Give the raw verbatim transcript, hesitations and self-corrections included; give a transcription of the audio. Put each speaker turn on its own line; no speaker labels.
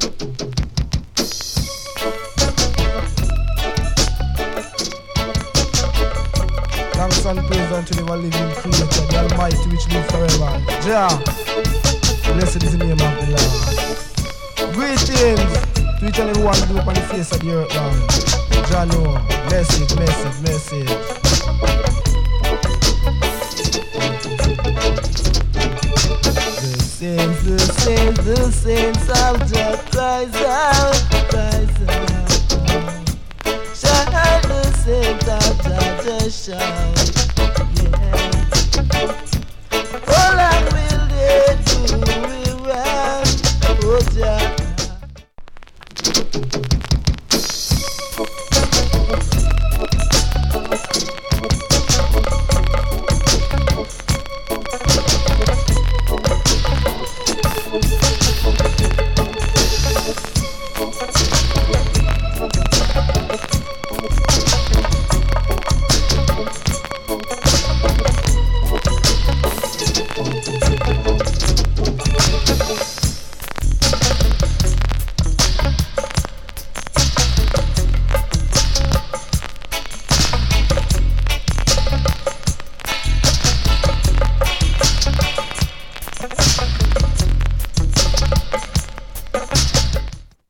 Thanks and praise unto the living creator, the Almighty which lives forever. Jah, blessed is the name of the Lord. Greetings to each and every one who on the face of the earth land. Jah know, message, message, message. The saints, the saints, the saints of Jah cries out, cries out. Shine the saints of Jah, just shine. Yeah. How long will they do it right? Oh Jah.